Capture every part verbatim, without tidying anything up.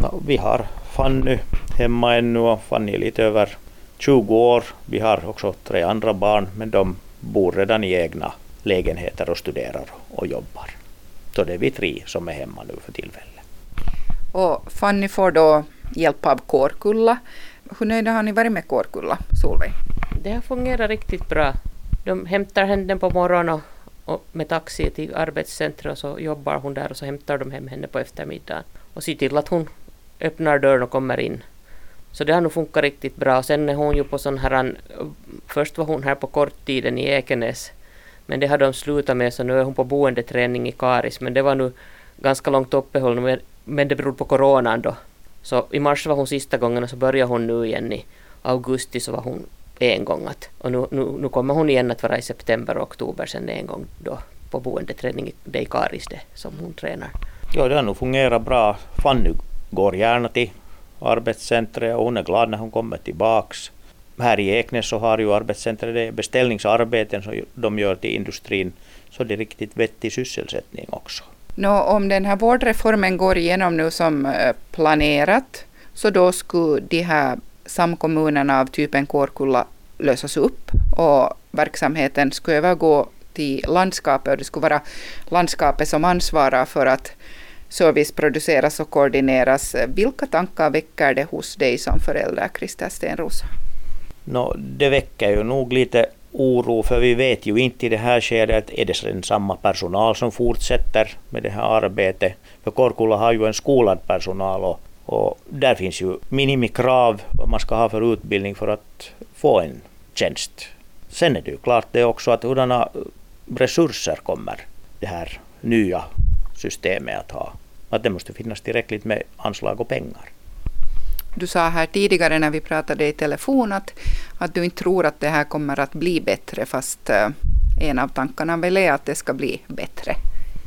No, vi har Fanny hemma ännu och Fanny är lite över tjugo år. Vi har också tre andra barn, men de bor redan i egna lägenheter och studerar och jobbar. Så det är vi tre som är hemma nu för tillfället. Och Fanny får då hjälp av Kårkulla. Hur nöjda har ni varit med Kårkulla, Solveig? Det har fungerat riktigt bra. De hämtar henne på morgonen och, och med taxi till arbetscentret och så jobbar hon där och så hämtar de hem henne på eftermiddagen. Och ser till att hon öppnar dörren och kommer in. Så det har nog funkat riktigt bra. Sen är hon ju på sån här, först var hon här på korttiden i Ekenäs. Men det har de slutat med, så nu är hon på boendeträning i Karis. Men det var nu ganska långt uppehåll, men det beror på coronan då. Så i mars var hon sista gången och så började hon nu igen i augusti, så var hon en gång. Att, och nu, nu, nu kommer hon igen att vara i september och oktober sen en gång då på boendeträning. Det är i Karis det som hon tränar. Ja, det har nog fungerat bra. Fanny går gärna till arbetscentret och hon är glad när hon kommer tillbaks. Här i Eknäs så har ju arbetscentret det beställningsarbeten som de gör till industrin, så det är riktigt vettig sysselsättning också. Nå, om den här vårdreformen går igenom nu som planerat, så då skulle de här samkommunerna av typen Kårkulla lösas upp och verksamheten skulle övergå till landskapet, och det skulle vara landskapet som ansvarar för att service produceras och koordineras. Vilka tankar väcker det hos dig som förälder, Christer Stenros? No, det väcker ju nog lite oro, för vi vet ju inte i det här skedet är det den samma personal som fortsätter med det här arbetet. För Kårkulla har ju en skolad personal och, och där finns ju minimikrav vad man ska ha för utbildning för att få en tjänst. Sen är det ju klart det också att hurdana resurser kommer det här nya systemet att ha. Att det måste finnas tillräckligt med anslag och pengar. Du sa här tidigare när vi pratade i telefon att, att du inte tror att det här kommer att bli bättre, fast uh, en av tankarna väl är att det ska bli bättre.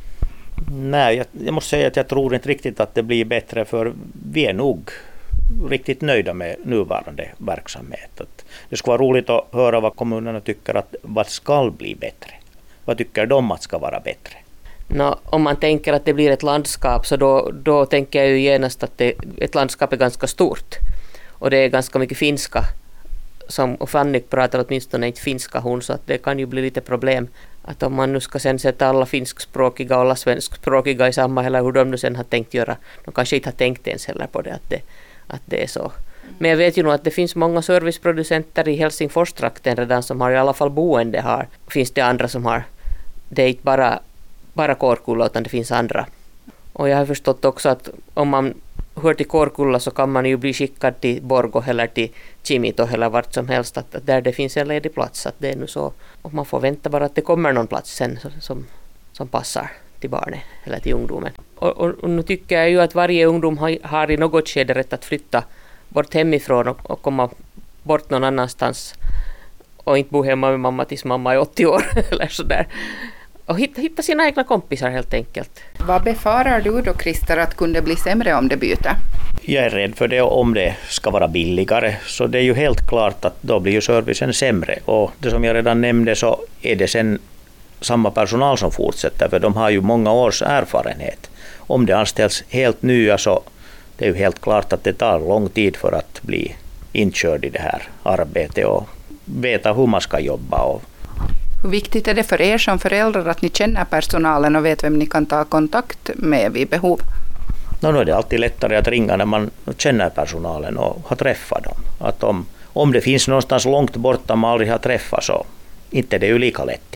Nej, jag, jag måste säga att jag tror inte riktigt att det blir bättre, för vi är nog riktigt nöjda med nuvarande verksamhet. Att det skulle vara roligt att höra vad kommunerna tycker att vad ska bli bättre. Vad tycker de att ska vara bättre? No, om man tänker att det blir ett landskap, så då, då tänker jag ju genast att det, ett landskap är ganska stort. Och det är ganska mycket finska. Som, och Fanny pratar åtminstone inte finska hon, så att det kan ju bli lite problem. Att om man nu ska sen sätta alla finskspråkiga och alla svenskspråkiga i samma, eller hur de nu sen har tänkt göra. De kanske inte har tänkt ens heller på det att, det, att det är så. Men jag vet ju nog att det finns många serviceproducenter i Helsingfors-trakten redan som har i alla fall boende här. Finns det andra som har, det är inte bara bara Kårkulla, utan det finns andra. Och jag har förstått också att om man hör till Kårkulla så kan man ju bli skickad till Borgå eller till Kimito eller vart som helst, att, att där det finns en ledig plats, att det är nu så. Och man får vänta bara att det kommer någon plats sen som, som passar till barnet eller till ungdomen. Och, och, och nu tycker jag ju att varje ungdom har, har i något skede rätt att flytta bort hemifrån och, och komma bort någon annanstans och inte bo hemma med mamma tills mamma är åttio år eller sådär. Och hitta, hitta sina egna kompisar helt enkelt. Vad befarar du då, Christer, att kunde bli sämre om det byter? Jag är rädd för det om det ska vara billigare. Så det är ju helt klart att då blir ju servicen sämre. Och det som jag redan nämnde, så är det sen samma personal som fortsätter. För de har ju många års erfarenhet. Om det anställs helt nya, så det är ju helt klart att det tar lång tid för att bli inkörd i det här arbetet och veta hur man ska jobba. Och hur viktigt är det för er som föräldrar att ni känner personalen och vet vem ni kan ta kontakt med vid behov? No, nu är det alltid lättare att ringa när man känner personalen och har träffat dem. Att om, om det finns någonstans långt borta man aldrig har träffat, så inte det är ju lika lätt.